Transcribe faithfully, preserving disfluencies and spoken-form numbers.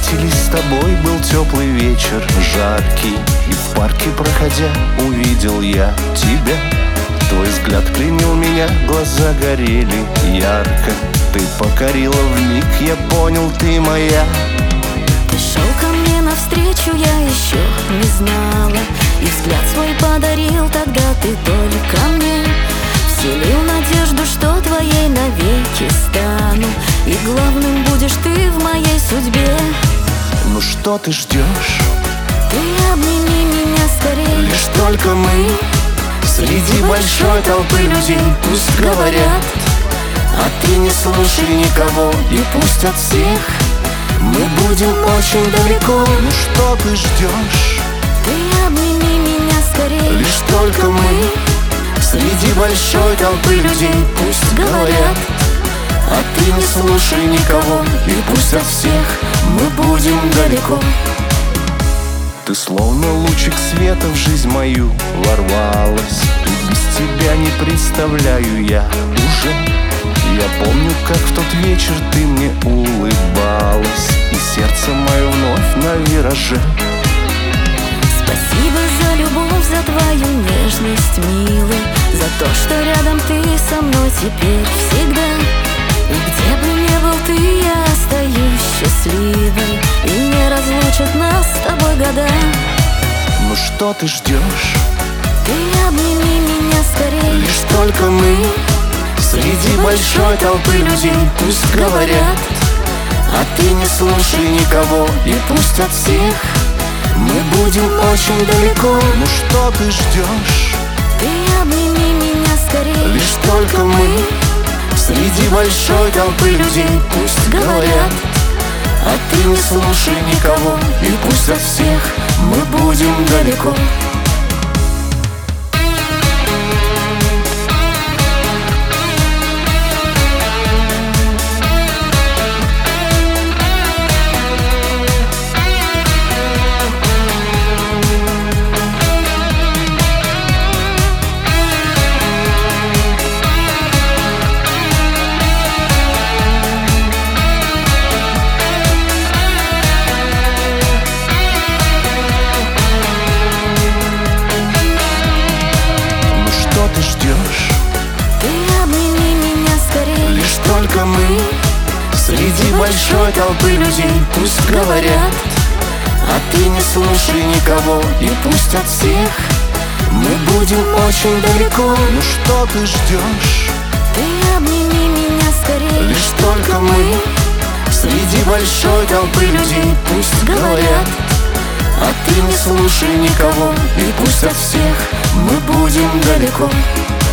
встретились с тобой, был теплый вечер, жаркий. И в парке, проходя, увидел я тебя. Твой взгляд пленил меня, глаза горели ярко. Ты покорила вмиг, я понял, ты моя. Ты шел ко мне навстречу, я еще не знала. И взгляд свой подарил, тогда ты только мне. Вселил надежду, что твоей навеки стану. И главным будешь ты в моей судьбе. Ну что ты ждешь? Ты обними меня скорее. Лишь только мы среди большой толпы людей. Пусть говорят, а ты не слушай никого. И пусть от всех мы будем очень далеко. Ну что ты ждешь? Ты обними меня скорее. Лишь только мы среди большой толпы людей. Пусть говорят, а ты не слушай никого. И пусть от всех мы будем далеко. Ты словно лучик света в жизнь мою ворвалась. И без тебя не представляю я уже. Я помню, как в тот вечер ты мне улыбалась. И сердце мое вновь на вираже. Спасибо за любовь, за твою нежность, милый. За то, что рядом ты со мной теперь всегда. И где бы ни был ты, я остаюсь счастливой. И не разлучат нас с тобой года. Ну что ты ждешь? Ты обними меня скорее. Лишь только мы среди большой толпы людей. Пусть говорят, а ты не слушай никого. И пусть от всех мы будем очень далеко. Ну что ты ждешь? Ты обними меня скорее. Лишь только мы среди большой толпы людей. Пусть говорят, а ты не слушай никого. И пусть от всех мы будем далеко. Ты ждешь? Ты обними меня скорее. Лишь только мы среди большой толпы людей. Пусть говорят, а ты не слушай никого. И пусть от всех мы будем очень далеко. Ну что ты ждешь? Ты обними меня скорее. Лишь только мы среди большой толпы людей. Пусть говорят, а ты не слушай никого. И пусть от всех мы будем далеко.